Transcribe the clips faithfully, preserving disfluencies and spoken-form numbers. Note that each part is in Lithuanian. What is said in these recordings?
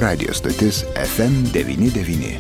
Radio stotis F M devyni devyni.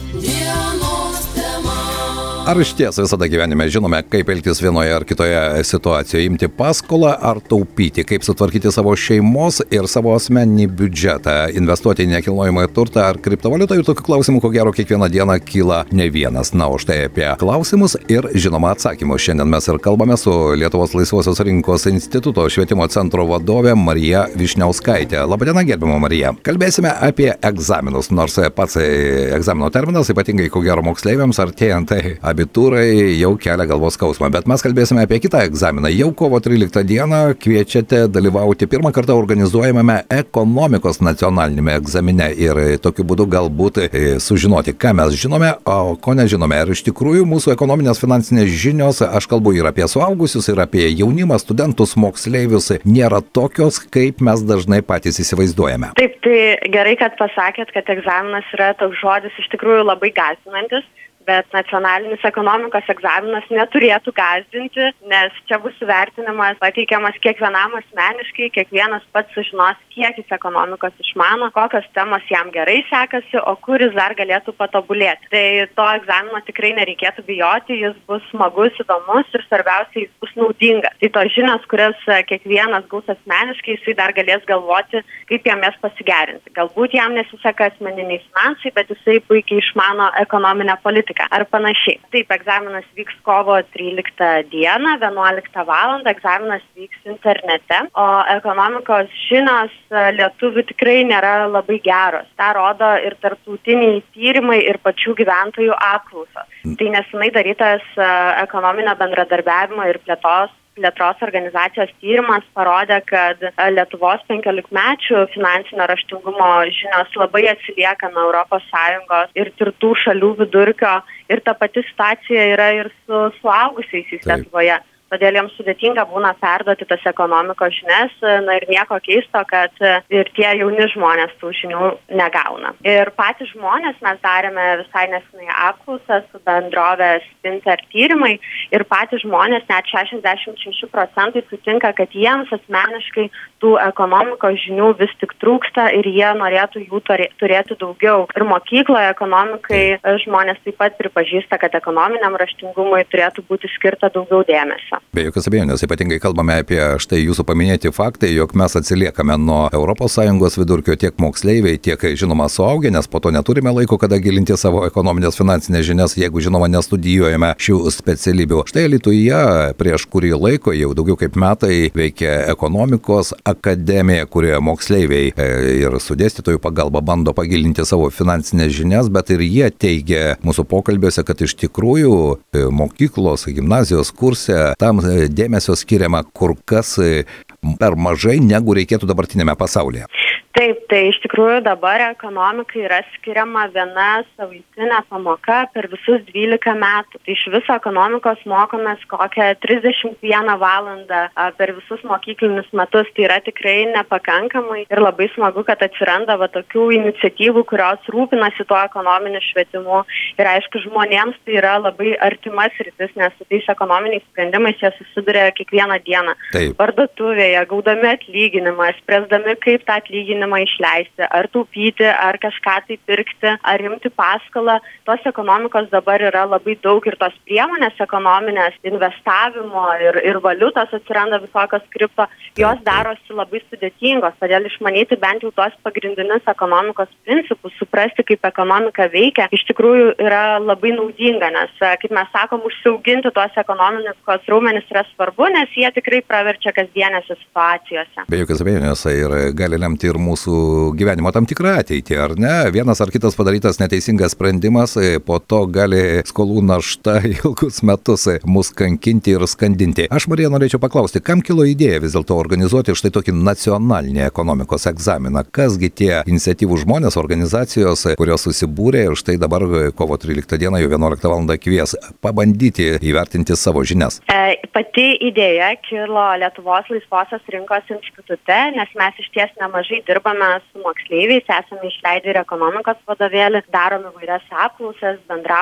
Ar iš ties visada gyvenime žinome, kaip elgtis vienoje ar kitoje situacijoje, imti paskolą ar taupyti, kaip sutvarkyti savo šeimos ir savo asmeninį biudžetą, investuoti į nekilnojamąjį turtą ar kriptovaliutą? Ir tokių klausimų, ko gero, kiekvieną dieną kyla ne vienas. Na, o štai apie klausimus ir, žinoma, atsakymus. Šiandien mes ir kalbame su Lietuvos laisvosios rinkos instituto švietimo centro vadove Marija Vyšniauskaitė. Labadiena, gerbiama Marija. Kalbėsime apie egzaminus, nors pats egzamino terminas, ypatingai, ko gero, moksleiviams artėjant abitūrai jau kelia galvos skausmą, bet mes kalbėsime apie kitą egzaminą. Jau kovo tryliktą dieną kviečiate dalyvauti pirmą kartą organizuojamame ekonomikos nacionalinėme egzamine ir tokiu būdu galbūt sužinoti, ką mes žinome, o ko nežinome. Ir iš tikrųjų mūsų ekonominės finansinės žinios, aš kalbu ir apie suaugusius, ir apie jaunimą, studentus, moksleivius, nėra tokios, kaip mes dažnai patys įsivaizduojame. Taip, tai gerai, kad pasakėt, kad egzaminas yra toks žodis iš tikrųjų labai gąsdinantis. Bet nacionalinis ekonomikos egzaminas neturėtų gąsdinti, nes čia bus įvertinimas pateikiamas kiekvienam asmeniškai, kiekvienas pats sužinos, kiek jis ekonomikos išmano, kokios temos jam gerai sekasi, o kur jis dar galėtų patobulėti. Tai to egzamino tikrai nereikėtų bijoti, jis bus smagus, įdomus ir svarbiausia, jis bus naudingas. Tai tos žinios, kurias kiekvienas gaus asmeniškai, jisai dar galės galvoti, kaip jam jas pasigerinti. Galbūt jam nesiseka asmeniniai finansai, bet jisai puikiai išmano ekonominę politiką ar panašiai. Taip, egzaminas vyks kovo tryliktą dieną, vienuoliktą valandą, egzaminas vyks internete, o ekonomikos žinios lietuvių tikrai nėra labai geros. Ta rodo ir tarptautiniai tyrimai, ir pačių gyventojų apklausos. Tai nesenai darytas ekonominio bendradarbiavimo ir plėtos plėtros organizacijos tyrimas parodė, kad Lietuvos penkiolikmečių finansinio raštingumo žinios labai atsilieka nuo Europos Sąjungos ir tirtų šalių vidurkio, ir ta pati situacija yra ir su suaugusiaisiais Lietuvoje. Todėl jiems sudėtinga būna perduoti tas ekonomikos žinias, na ir nieko keisto, kad ir tie jauni žmonės tų žinių negauna. Ir patys žmonės mes darėme visai nesenai apklausą su bendrovės Spinter tyrimai ir patys žmonės, net šešiasdešimt šeši procentai sutinka, kad jiems asmeniškai tų ekonomikos žinių vis tik trūksta ir jie norėtų jų turėti daugiau. Ir mokykloje ekonomikai žmonės taip pat pripažįsta, kad ekonominiam raštingumui turėtų būti skirta daugiau dėmesio. Be jokios abejonės, ypatingai kalbame apie štai jūsų paminėti faktai, jog mes atsiliekame nuo Europos Sąjungos vidurkio tiek moksleiviai, tiek žinoma suaugę, nes po to neturime laiko, kada gilinti savo ekonominės finansinės žinias, jeigu žinoma nestudijuojame šių specialybių. Štai Alytuje prieš kurį laiko, jau daugiau kaip metai, veikia ekonomikos akademija, kurioje moksleiviai ir su dėstytojų pagalba bando pagilinti savo finansinės žinias, bet ir jie teigia mūsų pokalbiuose, kad iš tikrųjų mokyklos, gimnazijos kurse tam dėmesio skiriama kur kas per mažai, negu reikėtų dabartinėme pasaulyje. Taip, tai iš tikrųjų dabar ekonomikai yra skiriama viena savaitinė pamoka per visus dvylika metų. Tai iš viso ekonomikos mokomės kokią trisdešimt vieną valandą per visus mokyklinius metus. Tai yra tikrai nepakankamai ir labai smagu, kad atsiranda va tokių iniciatyvų, kurios rūpinasi tuo ekonominiu švietimu. Ir aišku, žmonėms tai yra labai artimas rytis, nes su tais ekonominiais sprendimais jie susiduria kiekvieną dieną. Taip. Parduotuvėje, gaudami atlyginimą, spręsdami, kaip tą atlyginimą išleisti, ar taupyti, ar kažką tai pirkti, ar imti paskolą. Tos ekonomikos dabar yra labai daug ir tos priemonės ekonominės, investavimo ir, ir valiutos atsiranda visokios kripto, jos darosi labai sudėtingos. Todėl išmanyti bent jau tos pagrindinius ekonomikos principus, suprasti, kaip ekonomika veikia, iš tikrųjų yra labai naudinga, nes, kaip mes sakom, užsiauginti tos ekonomikos raumenis yra svarbu, nes jie tikrai praverčia kasdienėse situacijose. Be jokios abejonės ir gali lemti ir mūsų gyvenimo tam tikrą ateitį, ar ne? Vienas ar kitas padarytas neteisingas sprendimas, po to gali skolų našta ilgus metus mus kankinti ir skandinti. Aš, Marija, norėčiau paklausti, kam kilo idėja vis dėlto organizuoti štai tokį nacionalinį ekonomikos egzaminą? Kasgi tie iniciatyvų žmonės, organizacijos, kurios susibūrė ir štai dabar kovo tryliktą dieną jau vienuoliktą valandą kvies pabandyti įvertinti savo žinias? E, pati idėja kilo Lietuvos laisvosios rinkos institute, nes mes iš ties nemažai dirbame su moksleiviais, esame išleidę ir ekonomikos vadovėlį, darom įvairias apklausas, bendraujam su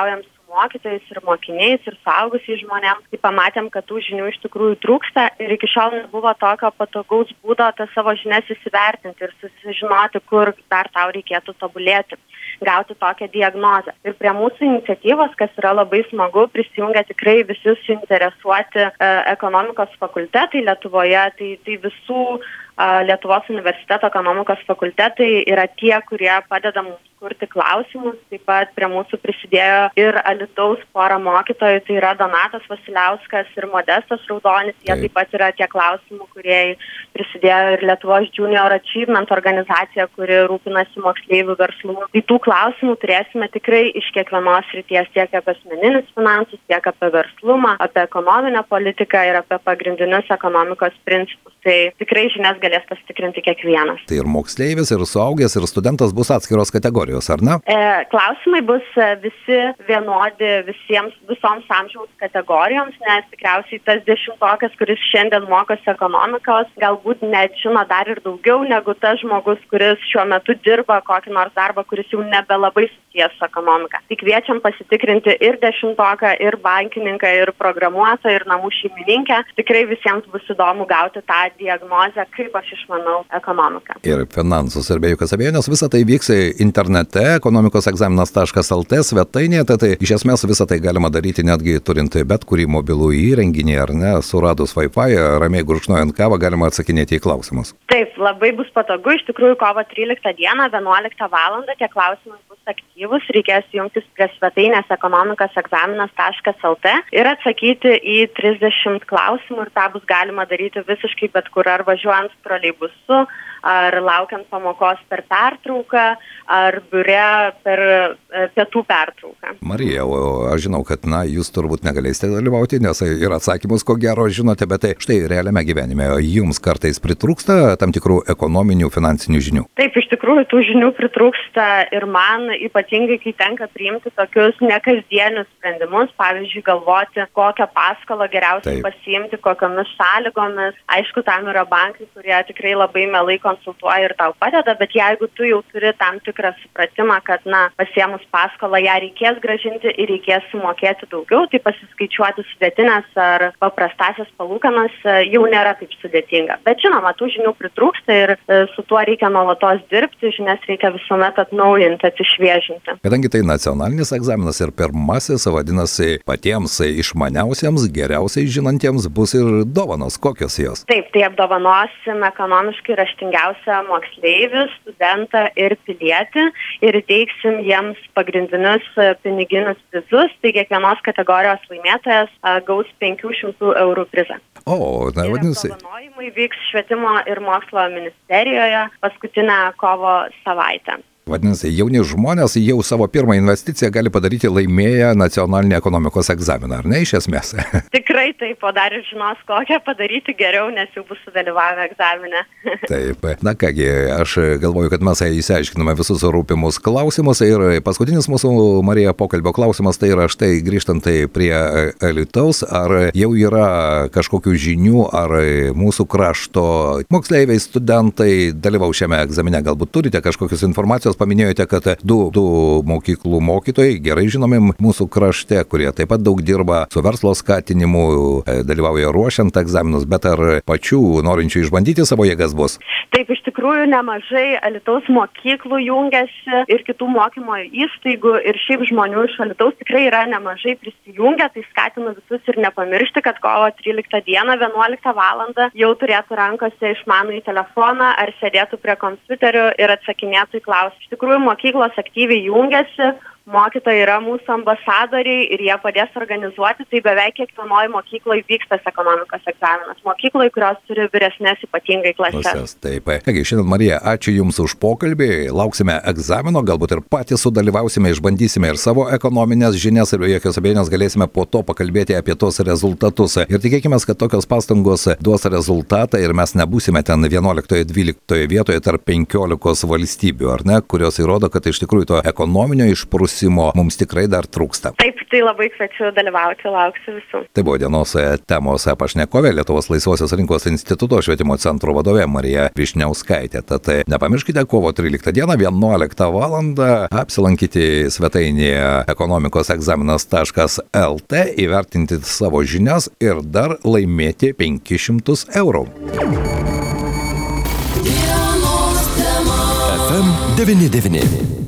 mokytojais ir mokiniais ir suaugusiais žmonėms, tai pamatėm, kad tų žinių iš tikrųjų trūksta ir iki šiol nebuvo tokio patogaus būdo tas savo žinias įsivertinti ir susižinoti, kur dar tau reikėtų tobulėti, gauti tokią diagnozę. Ir prie mūsų iniciatyvos, kas yra labai smagu, prisijungia tikrai visi suinteresuoti e, ekonomikos fakultetai Lietuvoje, tai, tai visų e, Lietuvos universiteto ekonomikos fakultetai yra tie, kurie padeda mums kurti klausimus. Taip pat prie mūsų prisidėjo ir Alytaus pora mokytojų, tai yra Donatas Vasiliauskas ir Modestas Raudonis. Jie taip pat yra tie klausimų, kurie prisidėjo ir Lietuvos Junior Achievement organizacija, kuri rūpinasi moksleivių verslumu. Tai tų klausimų turėsime tikrai iš kiekvienos srities, tiek apie asmeninius finansus, tiek apie verslumą, apie ekonominę politiką ir apie pagrindinius ekonomikos principus. Tai tikrai žinias galės pasitikrinti kiekvienas. Tai ir moksleivis, ir suaugęs, ir studentas bus atskiros kategorijos, ar ne? E, klausimai bus visi vienodi visiems, visoms amžiaus kategorijoms, nes tikriausiai tas dešimtokas, kuris šiandien mokosi ekonomikos, galbūt net žino dar ir daugiau negu tas žmogus, kuris šiuo metu dirba kokį nors darbą, kuris jau nebelabai susijęs su ekonomika. Tai kviečiam pasitikrinti ir dešimtoką, ir bankininką, ir programuotoją, ir namų šeimininkę. Tikrai visiems bus įdomu gauti tą diagnozę, kaip aš išmanau ekonomiką. Ir finansus, ir be jokios abejonės, visą tai vyks internete, ekonomikos egzaminas taškas el tė svetainėje, tai, tai iš esmės visą tai galima daryti netgi turint bet kurį mobilų įrenginį, ar ne, suradus Wi-Fi, ramiai gurkšnojant kavą, galima atsakinėti į klausimus. Taip, labai bus patogu, iš tikrųjų kovo tryliktą dieną, vienuoliktą valandą, tie klausimai bus aktyvus, reikės jungtis prie svetainės ekonomikos egzaminas taškas el tė ir atsakyti į trisdešimt klausimų ir tą bus galima daryti visiškai bet kur, ar važiuojant troleibusu, ar laukiant pamokos per pertrauką, ar biure per pietų pertrauką. Marija, o aš žinau, kad na, jūs turbūt negalėsite dalyvauti, nes ir atsakymus ko gero žinote, bet tai štai realiame gyvenime jums kartais pritrūksta tam tikrų ekonominių, finansinių žinių? Taip, iš tikrųjų tų žinių pritrūksta ir man ypatingai, kai tenka priimti tokius nekasdienius sprendimus, pavyzdžiui, galvoti, kokią paskolą geriausiai pasiimti, kokiomis sąlygomis. Aišku, tam yra bankai, kurie tikrai labai mielai konsultuoja ir tau padeda, bet jeigu tu jau turi tam tikrą supratimą, kad, na, pasiėmus paskolą ją reikės grąžinti ir reikės sumokėti daugiau, tai pasiskaičiuoti sudėtinės ar paprastasias palūkanas jau nėra taip sudėtinga. Bet žinoma, tų žinių pritrūksta ir su tuo reikia nuolatos dirbti, žinias reikia visuomet atnaujinti, atsišviežinti. Kadangi tai nacionalinis egzaminas ir pirmasis, vadinasi, patiems išmaniausiems, geriausiai žinantiems bus ir dovanos. Kokios jos? Taip, tai apdovanosim ekonomiškai raštingiausią moksleivį, studentą ir pilietį ir teiksim jiems pagrindinius piniginius prizus. Tai kiekvienos kategorijos laimėtojas gaus penkių šimtų eurų prizą. O, na, vadinasi. Apdovanojimai vyks Švietimo ir mokslo ministerijoje paskutinę kovo savaitę. Vadinasi, jauni žmonės jau savo pirmą investiciją gali padaryti laimėję nacionalinį ekonomikos egzaminą, ar ne, iš esmės? Tikrai taip, o dar ir žinos, kokią padaryti geriau, nes jau bus sudalyvavę egzamine. Taip, na kągi, aš galvoju, kad mes įsiaiškiname visus rūpimus klausimus ir paskutinis mūsų, Marija, pokalbio klausimas, tai yra štai grįžtant tai prie Alytaus, ar jau yra kažkokių žinių, ar mūsų krašto moksleiviai, studentai dalyvau šiame egzamine, galbūt turite kažkokios informacijos. Paminėjote, kad du, du mokyklų mokytojai, gerai žinomim mūsų krašte, kurie taip pat daug dirba su verslo skatinimu, dalyvauja ruošiant egzaminus, bet ar pačių norinčių išbandyti savo jėgas bus? Taip, iš tikrųjų nemažai Alytaus mokyklų jungiasi ir kitų mokymo įstaigų ir šiaip žmonių iš Alytaus tikrai yra nemažai prisijungę, tai skatinu visus ir nepamiršti, kad kovo tryliktą dieną vienuoliktą valandą jau turėtų rankose išmanųjį telefoną ar sėdėtų prie kompiuterių ir atsakinėtų į klausimus. Iš tikrųjų, mokyklos aktyviai jungiasi, mokytojai yra mūsų ambasadoriai ir jie padės organizuoti, tai beveik kiekvienoje mokykloje vyksta ekonomikos egzaminas. Mokykloje, kurios turi vyresnės ypatingai klases. Taip, kągi, šiandien, Marija, ačiū Jums už pokalbį, lauksime egzamino, galbūt ir patys sudalyvausime, išbandysime ir savo ekonominės žinias ir jokios abejonės galėsime po to pakalbėti apie tos rezultatus. Ir tikėkime, kad tokios pastangos duos rezultatą ir mes nebūsime ten vienuoliktoje, dvyliktoje vietoje tarp penkiolikos valstybių, ar ne, kurios įrodo, kad iš tikrųjų to ekonominio išprusimo klausimo mums tikrai dar trūksta. Taip, tai labai kviečiu dalyvauti, lauksiu visų. Tai buvo dienos temos pašnekovė, Lietuvos laisvosios rinkos instituto švietimo centro vadovė Marija Vyšniauskaitė. Tad nepamirškite, kovo tryliktą dieną vienuoliktą valandą apsilankyti svetainėje ekonomikos egzaminas taškas el tė, įvertinti savo žinias ir dar laimėti penkis šimtus eurų. ef em devyni devyni.